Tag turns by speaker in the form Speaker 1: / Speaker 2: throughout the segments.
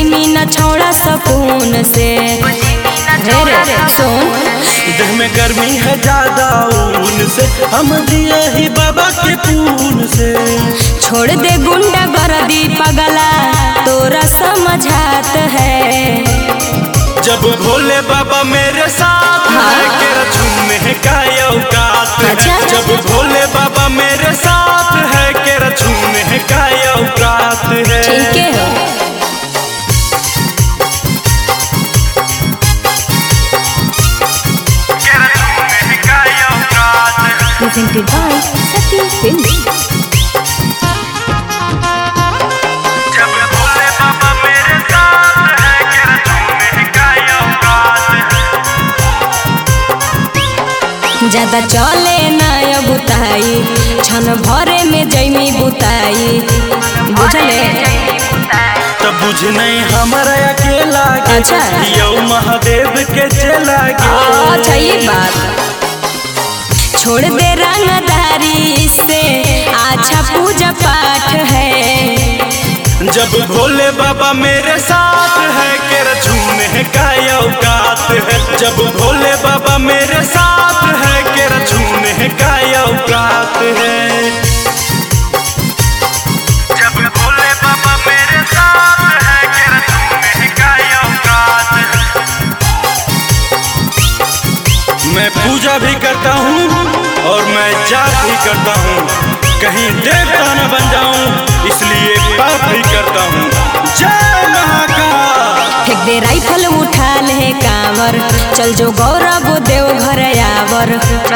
Speaker 1: Jimmy न छोड़ा सकून से। रे सुन,
Speaker 2: देह में गर्मी है ज्यादा ऊन से, हम दिए ही बाबा के पून से।
Speaker 1: छोड़ दे गुंडा गर्दी पगला, तोरा समझात है।
Speaker 2: जब भोले बाबा मेरे साथ है के झूमे का औकात है। जब भोले बाबा मेरे साथ है के झूमे का औकात है।
Speaker 1: ठीक है। Presented by Sati Films.
Speaker 2: जब भोले बाबा मेरे साथ है के झूमे का औकात है।
Speaker 1: ज्यादा चले न बुताई, छन भरे में जैमी बुताई, बुझले।
Speaker 2: तब बुझ नहीं हमारा अकेला के,
Speaker 1: अच्छा।
Speaker 2: यो महादेव के चला के।
Speaker 1: अच्छा ये बात, छोड़ दे रंगदारी से, अच्छा पूजा पाठ है।
Speaker 2: जब भोले बाबा मेरे साथ है के झूमे का औकात है। जब भोले बाबा मेरे साथ है के झूमे का औकात है। जब भोले बाबा मेरे साथ है के झूमे का औकात है। मैं पूजा भी करता हूँ और मैं जाप भी करता हूँ, कहीं देवता न बन जाऊं इसलिए पाप भी करता हूँ। जय महाकाल।
Speaker 1: फेंक दे राइफल, उठा ले कांवर, चल जो गौरव देव घर आवर।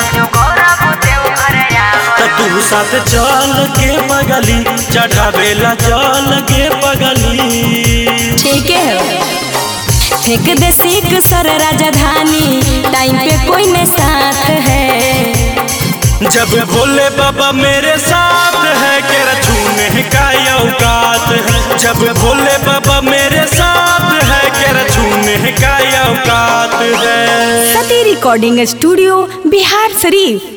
Speaker 2: तो तू साथ चल के पगली, चढ़ावेला चल के पगली।
Speaker 1: ठीक है। फेंक दे सीख सर राजधानी, टाइम पे कोई न साथ है।
Speaker 2: जब भोले बाबा मेरे साथ है के छूने का औकात है। जब भोले बाबा मेरे साथ है के छूने का औकात है।
Speaker 1: सती रिकॉर्डिंग स्टूडियो, बिहार शरीफ।